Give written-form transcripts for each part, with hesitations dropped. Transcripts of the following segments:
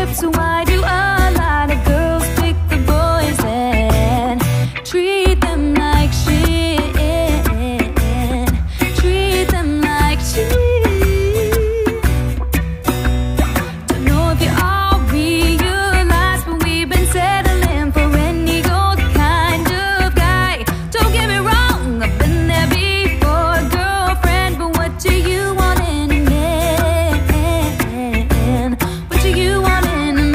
So why do a lot of girls pick the boys and treat them like shit? Treat them like shit. Don't know if you all realize, but we've been settling for any old kind of guy. Don't get me wrong, I've been there before, girlfriend, but what do you want in a man? What do you want in a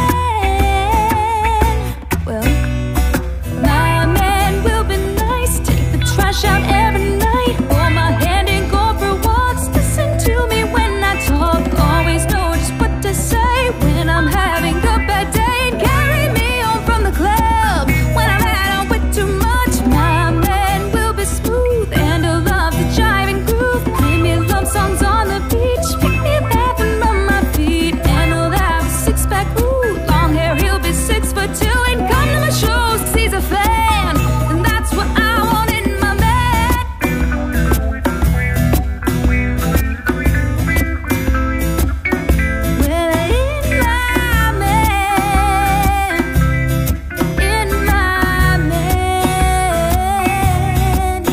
man? Well, my man will be nice, take the trash out every night, hold my hand and go for walks, listen to me when I talk, always know just what to say when I'm having a bad day, and carry me home from the club when I've had on with too much. My man will be smooth and he'll love the jive and groove, play me love songs on the beach, pick me up and rub my feet, and he'll have a six-pack, ooh, long hair, he'll be 6'2", and come to my shows 'cause he's a fan, and that's what I want in my man. Well, in my man, in my man,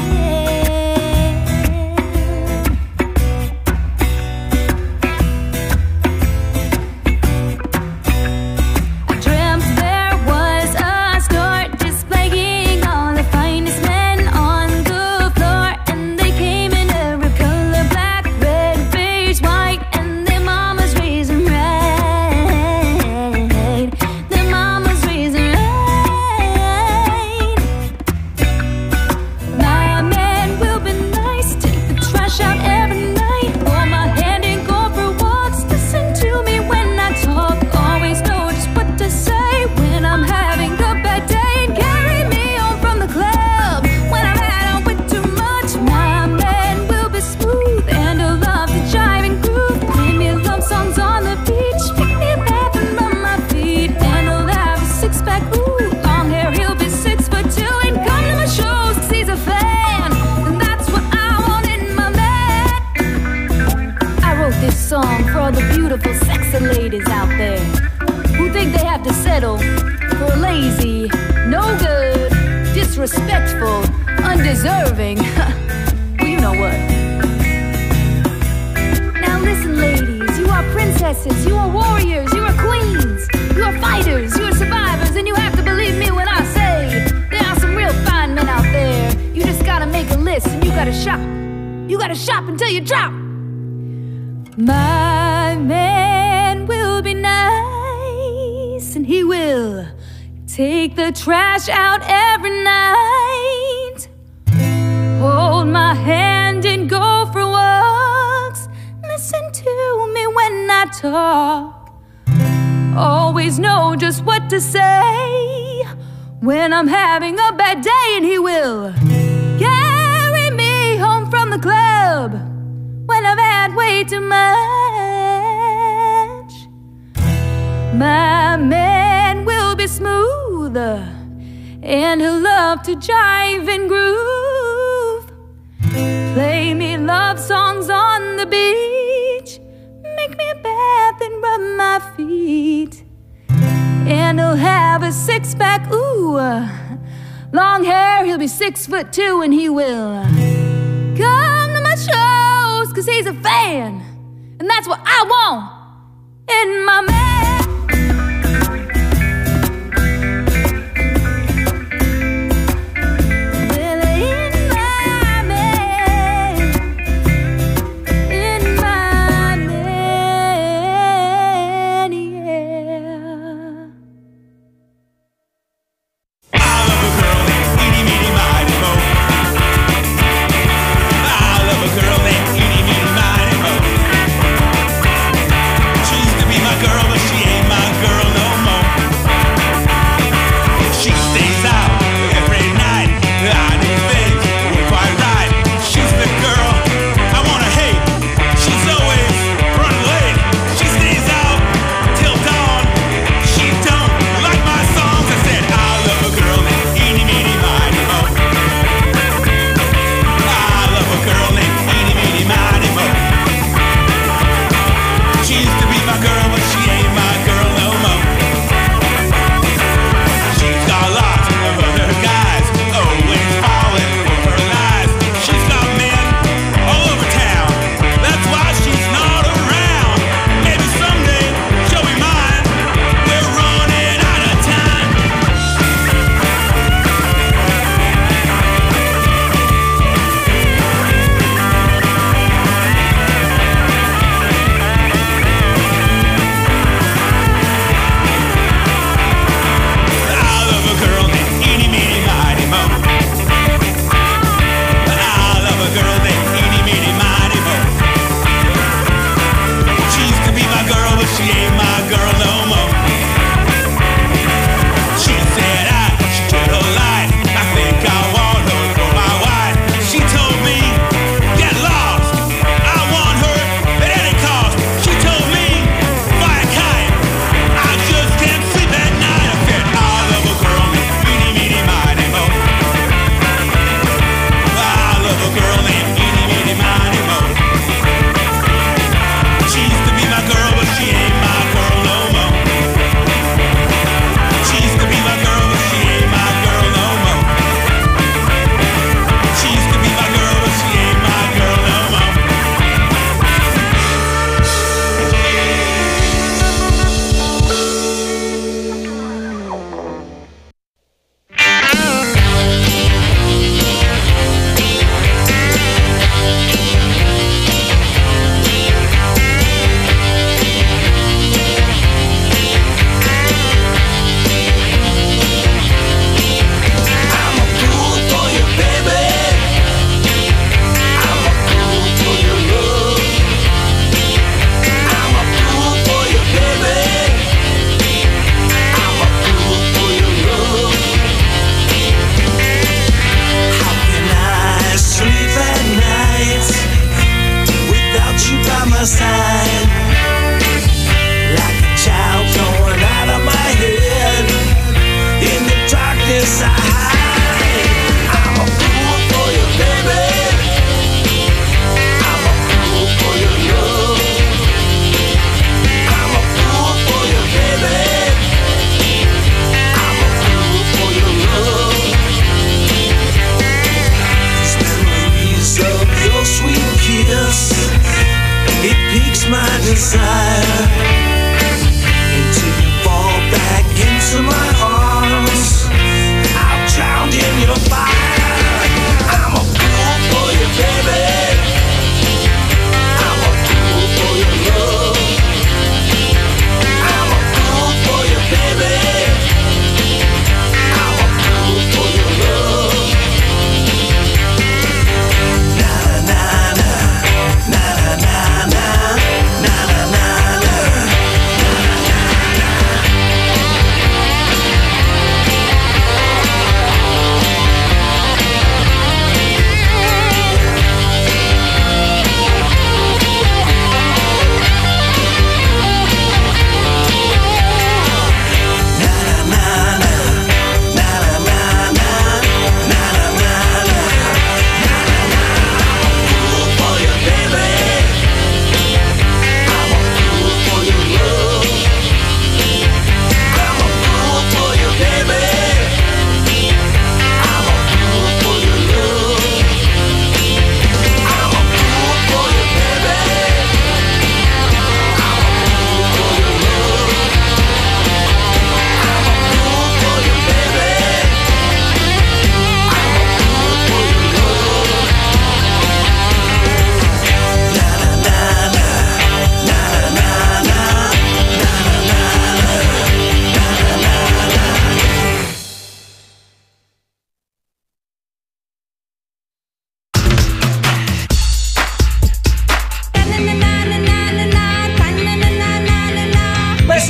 I dreamt there was a store displaying all the finest men on the floor, and they came in every color, black, red, beige, white, and their mamas raising right. Their mamas raising right. My man will be nice, take the trash out every night, hold my hand and go for walks, listen to me when I talk, always know just what to say when I'm having a bad day, and carry me home from the club when I've had on with too much. My man will be smooth and he'll love the jive and groove, play me love songs on the beach, pick me up and rub my feet, and he'll have a six-pack, ooh, long hair, he'll be 6'2", and come to my shows 'cause he's a fan, and that's what I want in my man. I wrote this song for all the beautiful, sexy ladies out there who think they have to settle for a lazy, no good, disrespectful, undeserving. Well, you know what? Now listen, ladies, you are princesses, you are warriors, you are queens, you are fighters, you are survivors, and you have to believe me when I say there are some real fine men out there. You just gotta make a list and you gotta shop. You gotta shop until you drop. My man will be nice, and he will take the trash out every night, hold my hand and go for walks, listen to me when I talk, always know just what to say when I'm having a bad day, and he will carry me home from the club when I've had way too much. My man will be smooth and he'll love to jive and groove, play me love songs on the beach, make me a bath and rub my feet, and he'll have a six-pack, ooh, long hair, he'll be 6'2", and he will come to my shows 'cause he's a fan, and that's what I want in my man. Well, in my man, in my man, yeah. I love a girl that's itty bitty mighty mo. I love a girl that's itty bitty mighty mo. She used to be my girl, but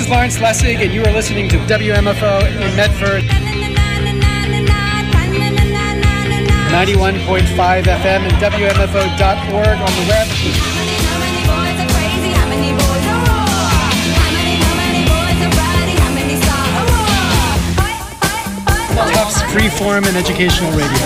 Lawrence Lessig, and you are listening to WMFO in Medford, 91.5 FM and WMFO.org on the web. Tufts Freeform and Educational Radio.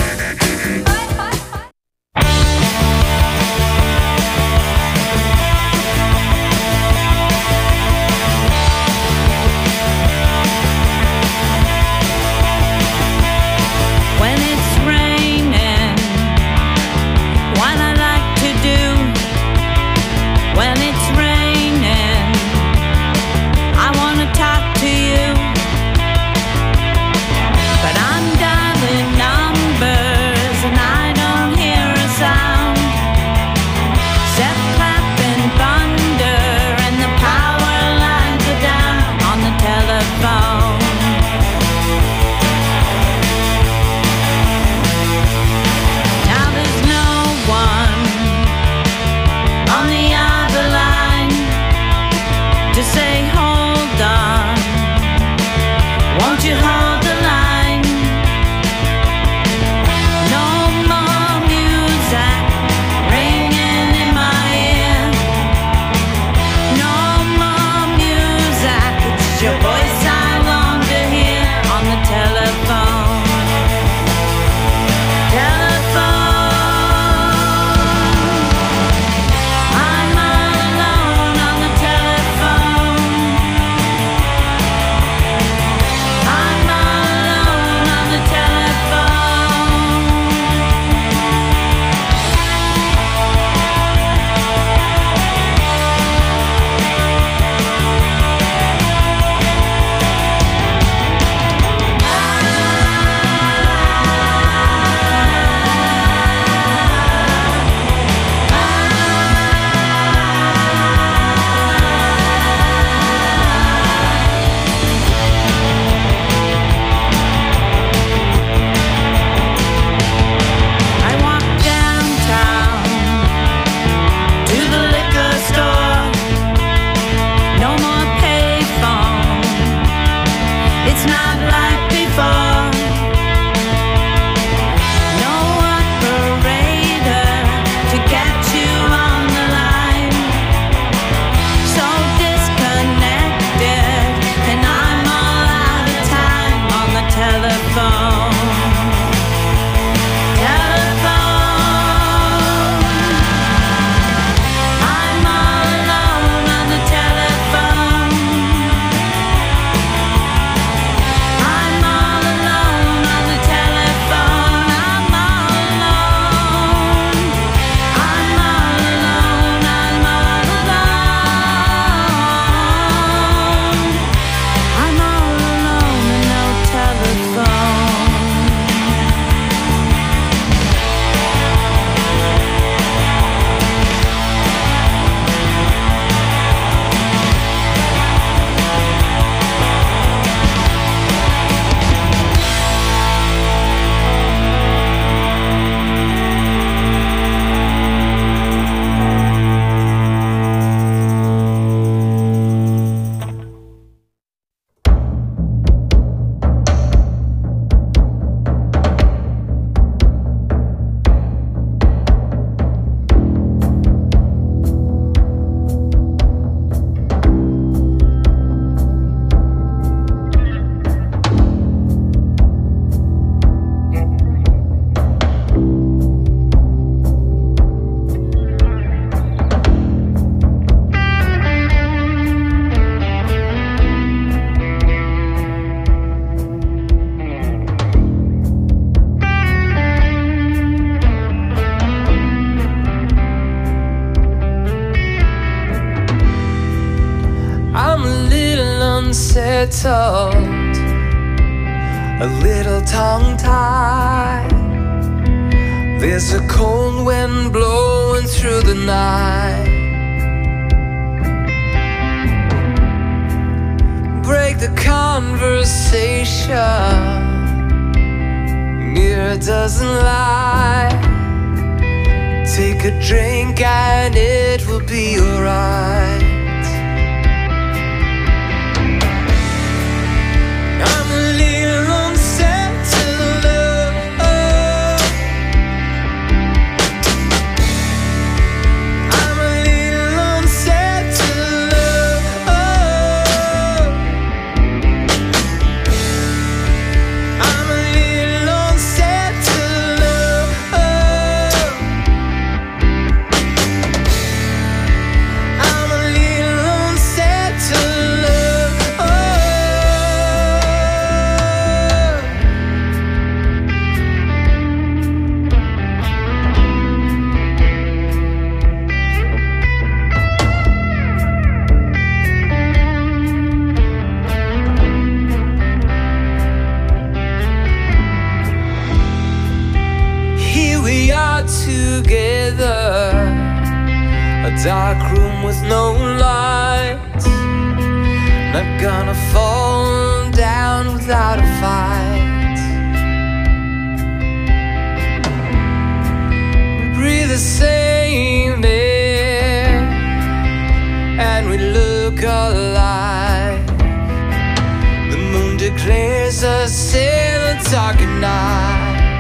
unsettled, a little tongue-tied. There's a cold wind blowing through the night. Break the conversation, mirror doesn't lie. Take a drink and it will be alright. a dark room with no light. Not gonna fall down without a fight. We breathe the same air and we look alive. The moon declares us in the dark at night.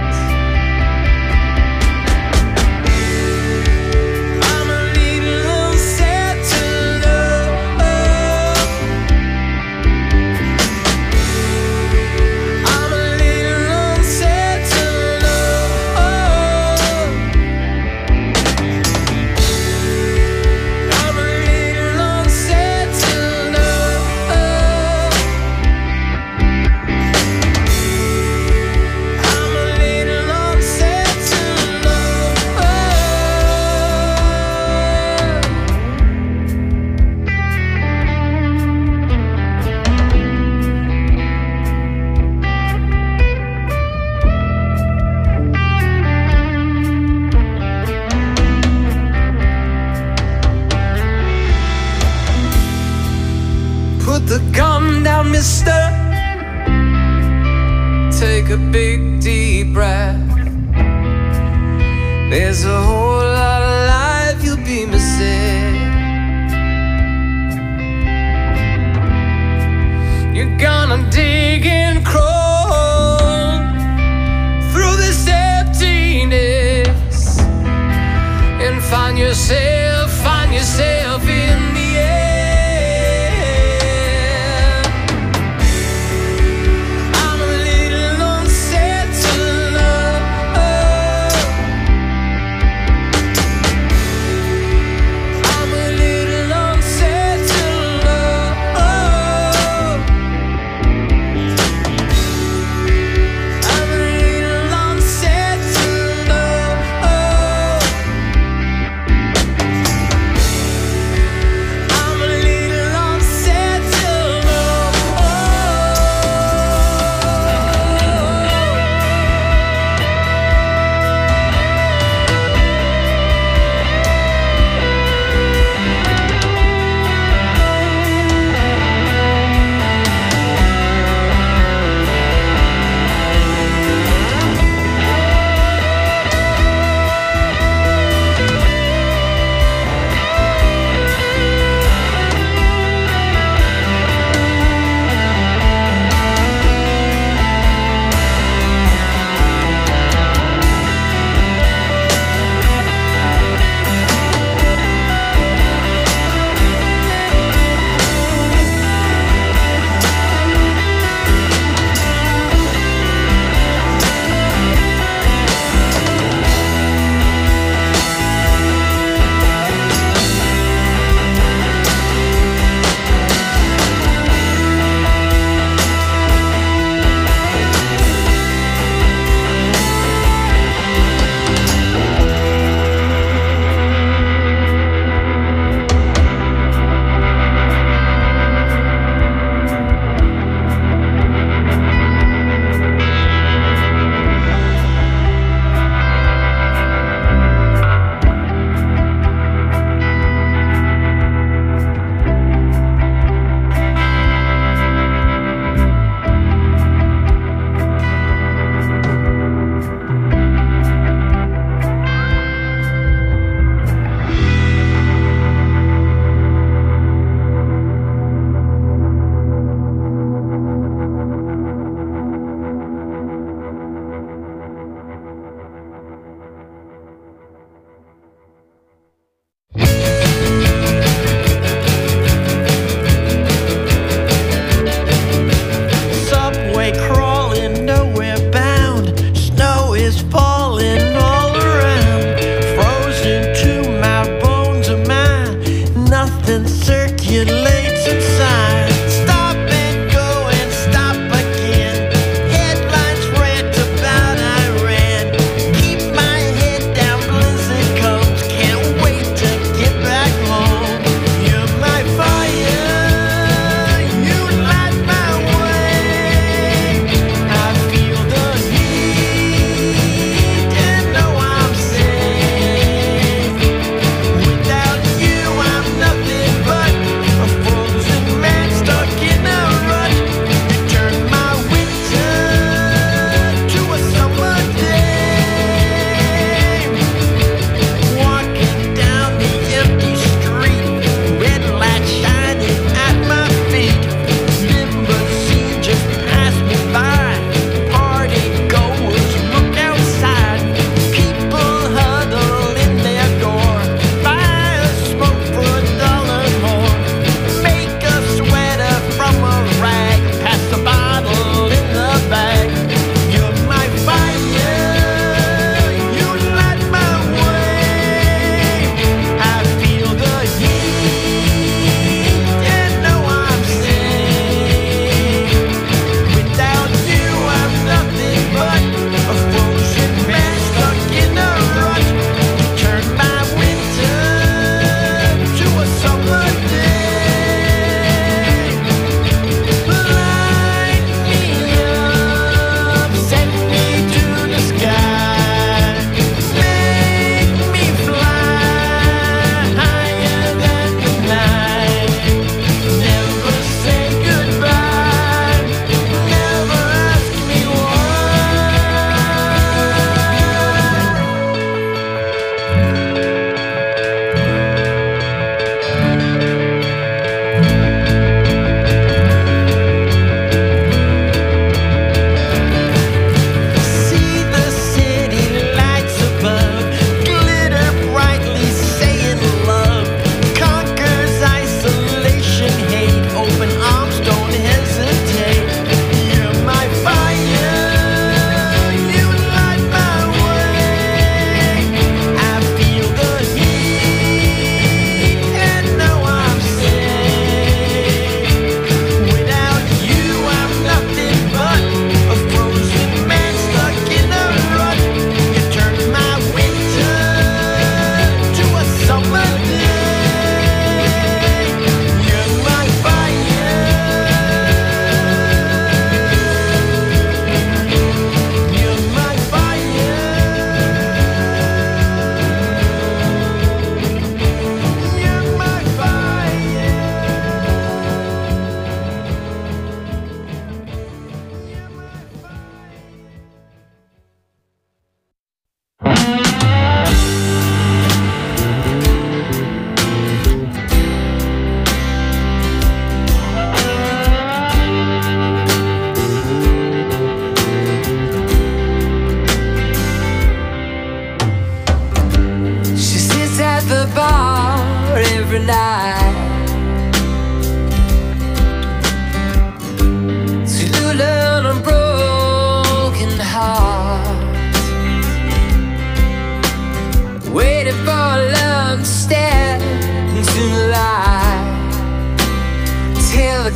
Put the gun down, mister. Take a big deep breath. There's a whole lot of life you'll be missing. You're gonna dig and crawl through this emptiness and find yourself in the air.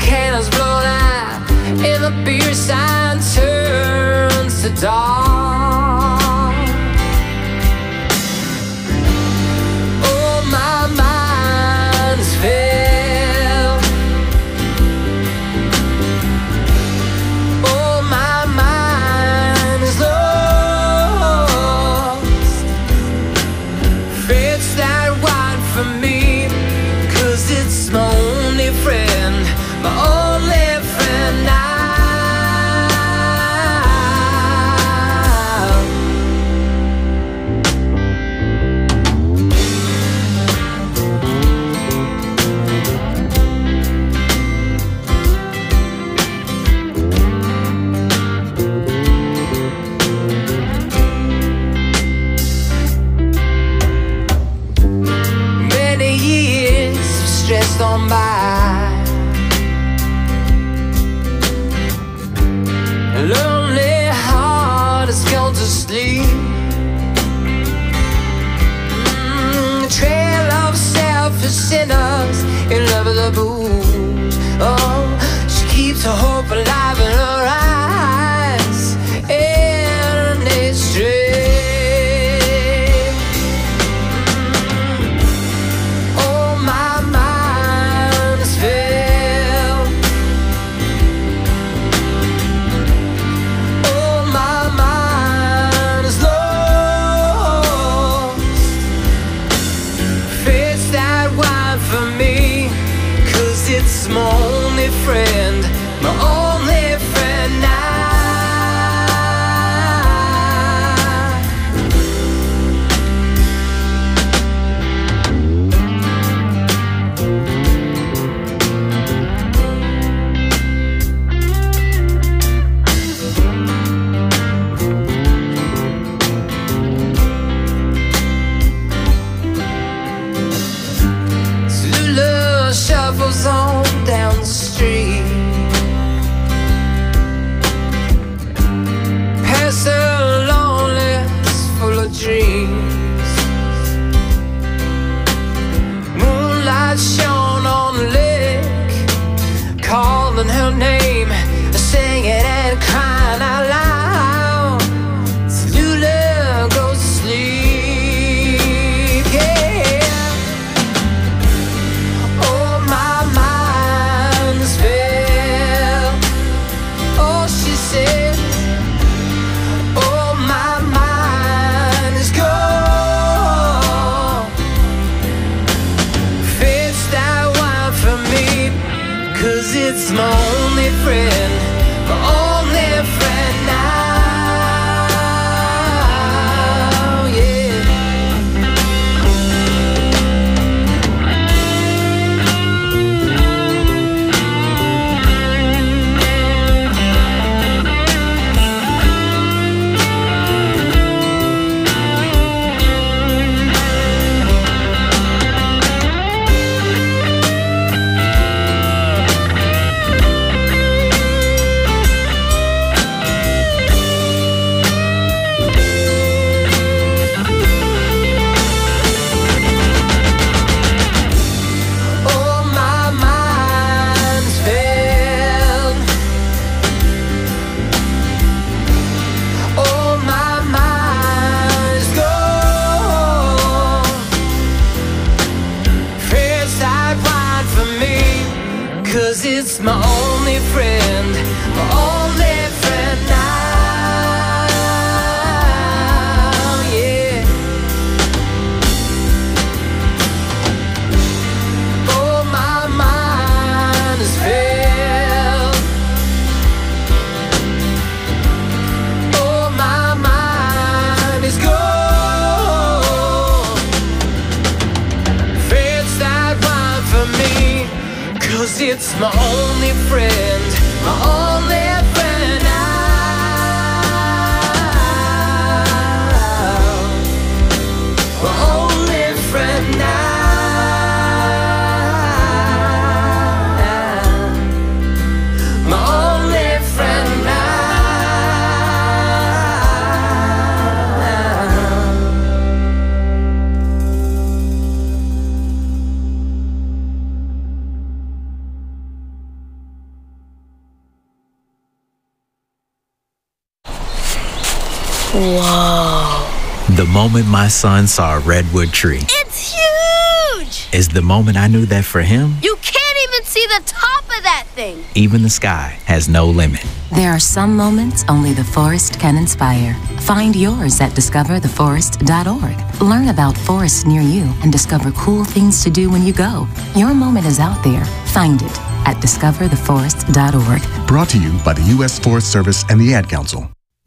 cannons blown out, and the beer sign turns to dawn. Oh, my mind is filled. Oh, my mind is lost. Fate's that wine for me, 'cause it's my only friend, my only friend now. Many years stressed on by, a lonely heart has gone to sleep. A trail of selfish sinners in love with the booze. Oh, she keeps her hope alive in her eyes, and it's straight. Oh, my mind is filled. Oh, my mind is lost. Face that wine for me, 'cause it's my only friend, my only friend now. Zulu shuffles on down the street, past a loneliness full of dreams. Moonlight shone on the lake, calling her name, singing and crying out loud. Zulu goes to sleep, yeah. Oh, my mind is filled. Oh, she said. Oh, my mind is gone. Fix that wine for me, 'cause it's my only friend, my only friend now, yeah. Oh, my mind is filled. Oh, my mind is gone. Fix that wine for me, 'cause it's my only friend, my only friend now, yeah. Oh, my mind is filled. Oh, my mind is gone. Fix that wine for me, 'cause it's my only friend, my only friend. Whoa. The moment my son saw a redwood tree. It's huge! Is the moment I knew that for him, You can't even see the top of that thing. even the sky has no limit. There are some moments only the forest can inspire. Find yours at discovertheforest.org. Learn about forests near you and discover cool things to do when you go. Your moment is out there. Find it at discovertheforest.org. Brought to you by the U.S. Forest Service and the Ad Council.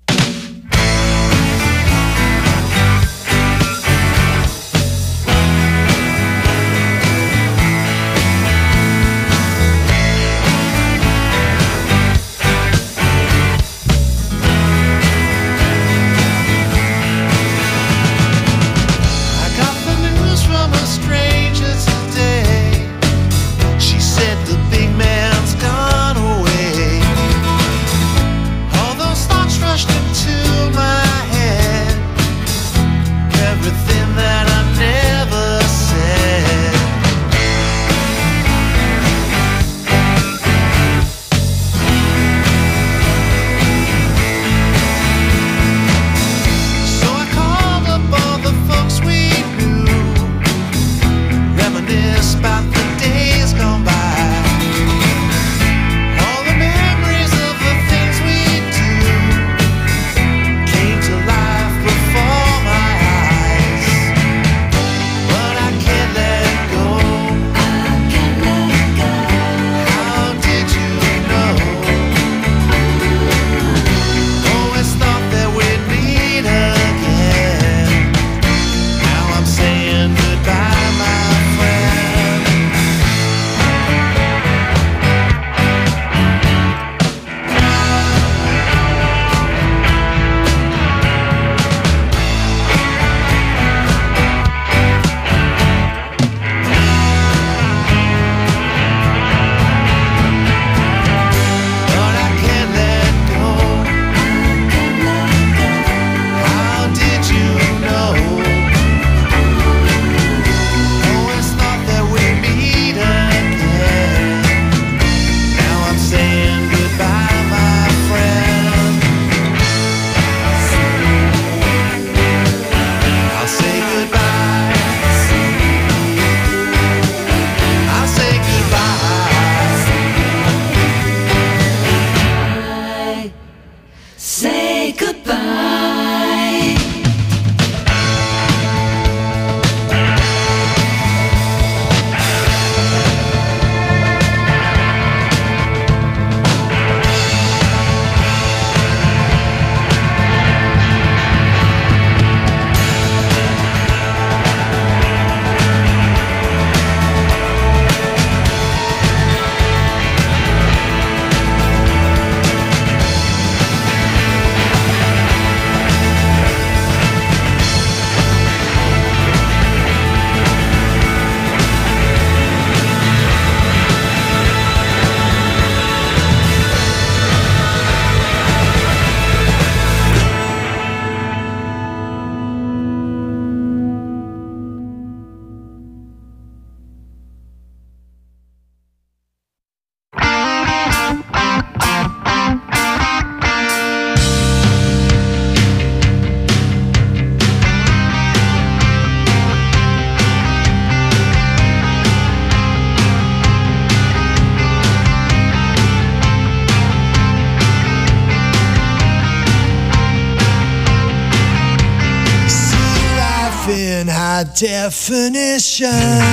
high definition.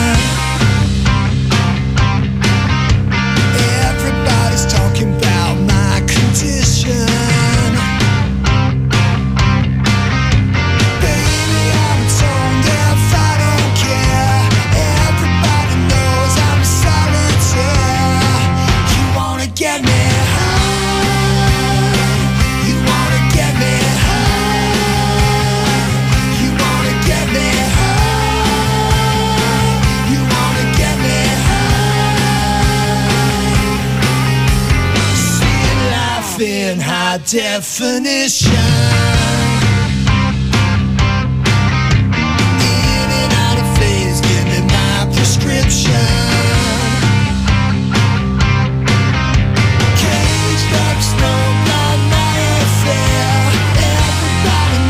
Everybody's talking about my condition. Baby, I'm tone deaf, I don't care. Everybody knows I'm solitaire. You wanna get me high? You wanna get me high? You wanna get me high? You wanna get me high? Seeing life in high definition. In and out of phase, give me my prescription. Caged up, smoke on my affair. Everybody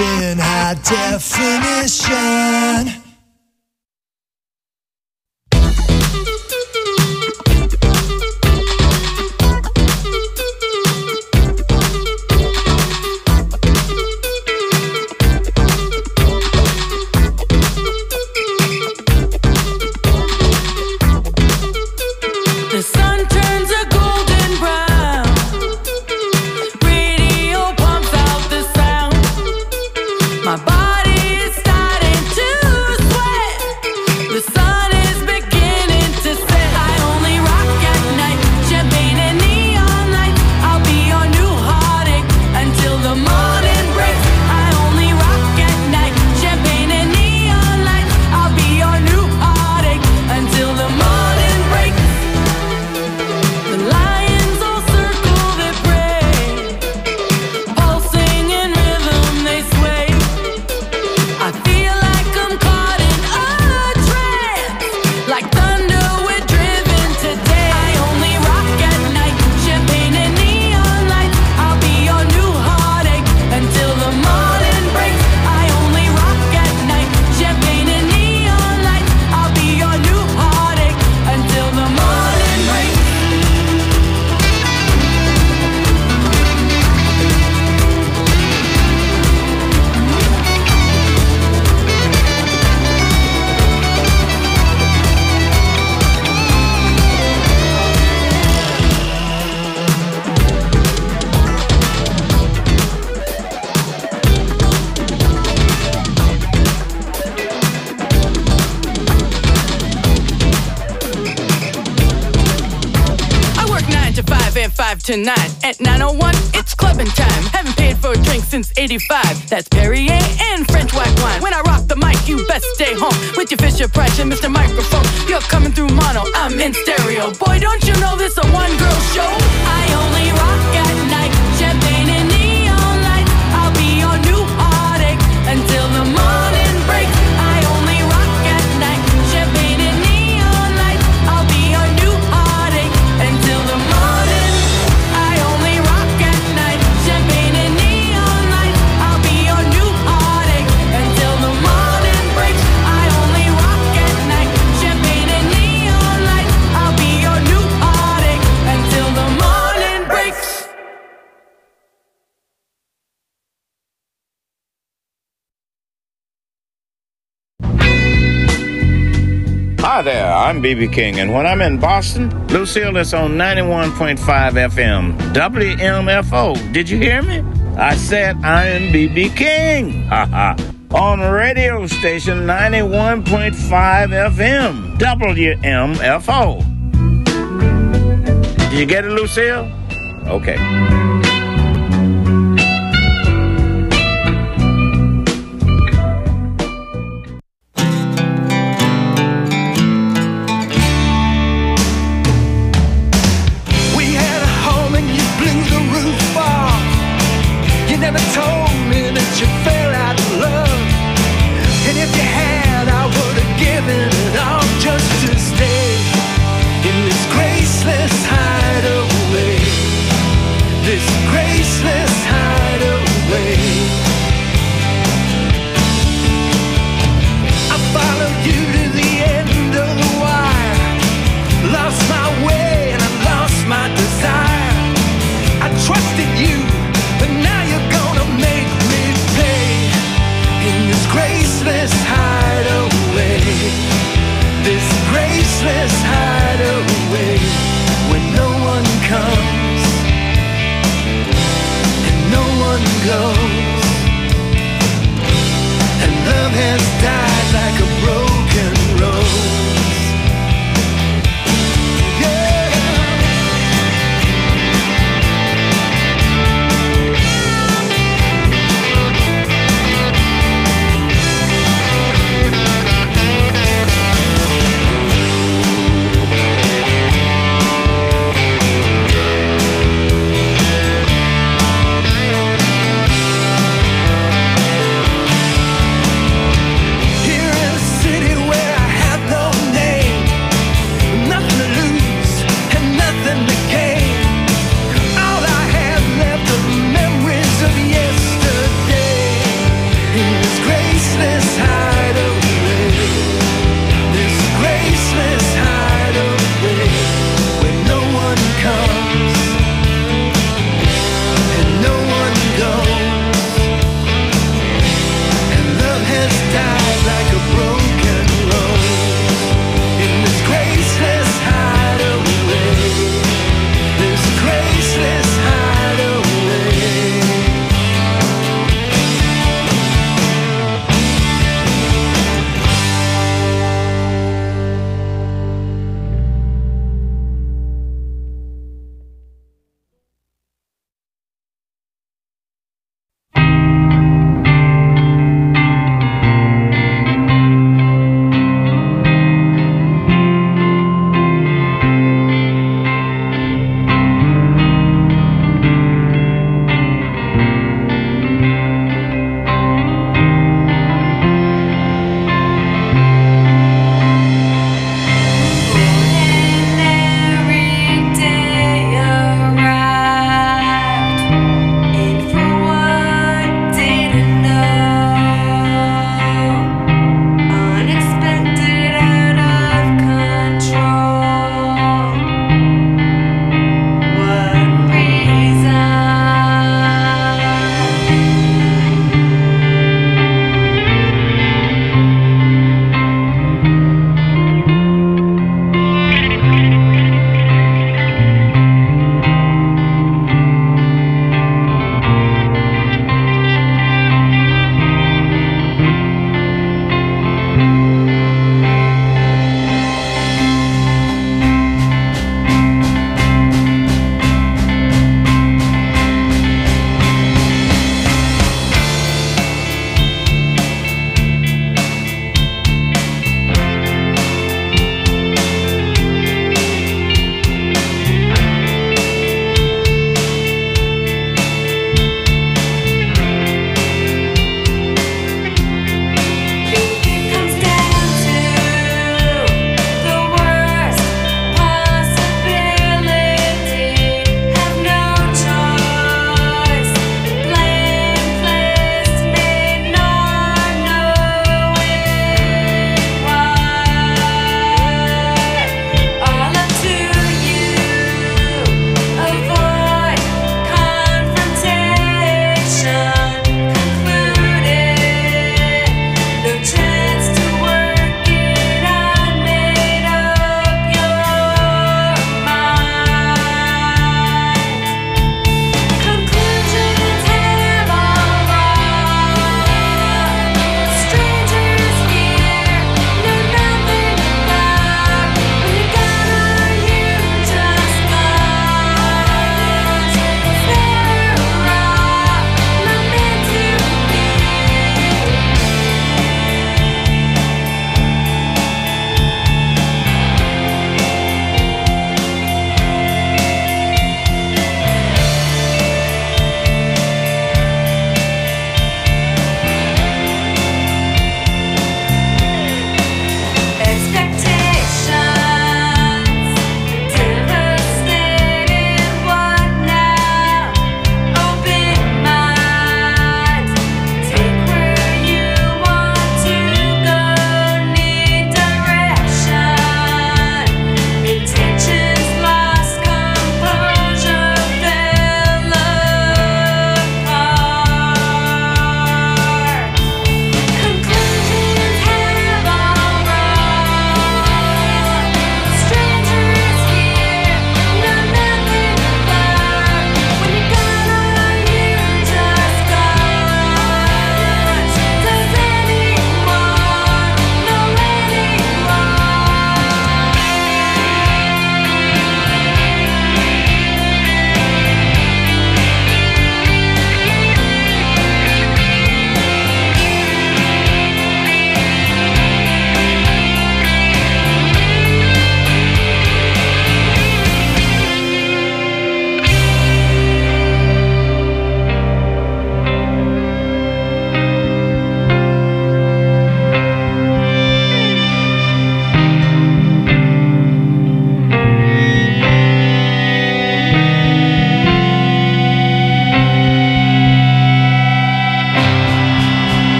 in high definition. The sun turns a golden brown. Radio pumps out the sound. My body is starting to sweat. The sun is beginning to set. I only rock at night. Champagne and neon lights. I'll be your new heartache until the morning breaks. I only rock at night. Champagne and neon lights. I'll be your new heartache until the morning breaks. The lions all circle their prey, pulsing in rhythm they sway. I feel like I'm caught in a trance, like thunder we're driven today. I only rock at night, champagne and neon lights. I'll be your new heartache until the morning breaks. I only rock at night, champagne and neon lights. I'll be your new heartache until the morning breaks. I work 9 to 5 and 5 to 9. At 9:01, it's clubbing time. Haven't paid for a drink since '85. That's Perrier and French white wine. When I rock the mic, you best stay home with your Fisher Price and Mr. Microphone. You're coming through mono, I'm in stereo. Boy, don't you know this a one-girl show? I only rock at night, champagne and neon lights. I'll be your new heartache until the morning breaks. I only rock at night, champagne and neon lights. I'll be your new heartache until the morning. I only rock at night, champagne and neon lights. I'll be your new heartache until the morning breaks. I only rock at night, champagne and neon lights. I'll be your new heartache until the morning breaks. Hi there, I'm B.B. King, and when I'm in Boston, Lucille is on 91.5 FM, WMFO. Did you hear me? I said I am B.B. King. On radio station 91.5 FM, WMFO. Did you get it, Lucille? Okay. We had a home and you blew the roof off. You never told me that you fell out of love. And if you had, I would have given it all just to stay in this graceless hideaway. This in this graceless hideaway, this graceless hideaway, where no one comes and no one goes, and love has died like a broken rose. In this graceless hideaway, this graceless hideaway.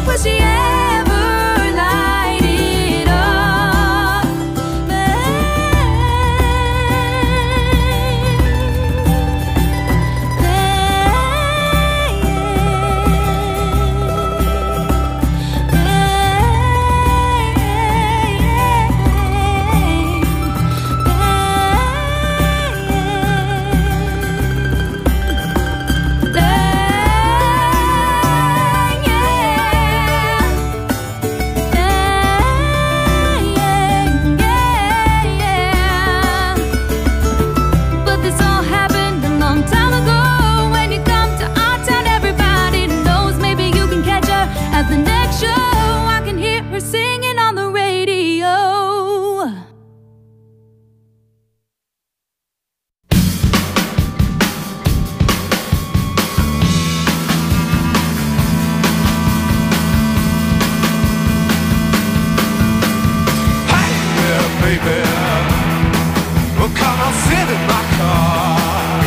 will she ever light it up? But this all happened a long time ago. When you come to our town, everybody knows. Maybe you can catch her at the next show. I can hear her singing on the radio. Hey there, baby. Well, come on, sit in my car.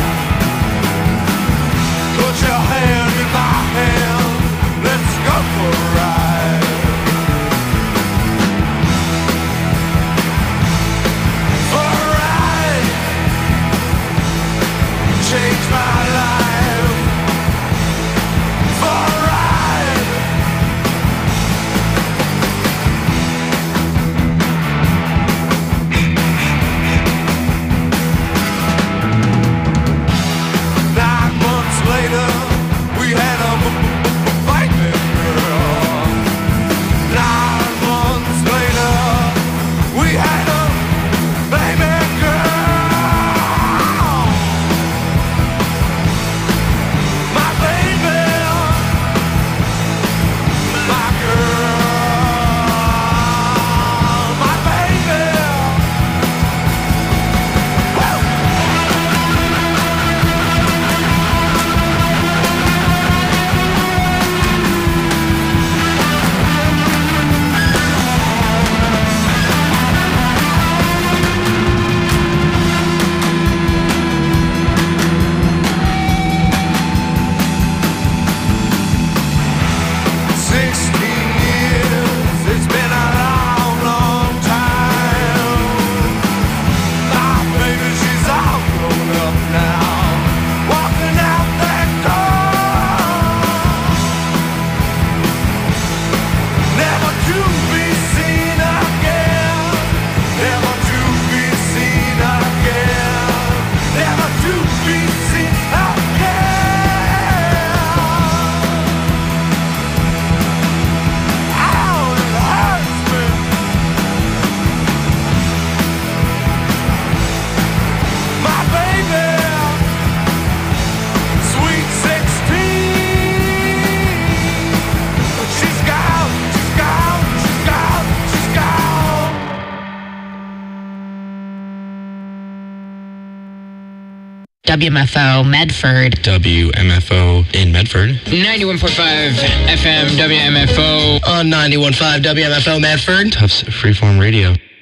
Put your hand in my hand. Let's go for a ride. For a ride. Change my life. For a ride. Later, we had a baby girl. 9 months later, we had a baby girl. My baby, my girl, my baby. WMFO Medford. WMFO in Medford. 91.5 FM WMFO. On 91.5 WMFO Medford. Tufts Freeform Radio.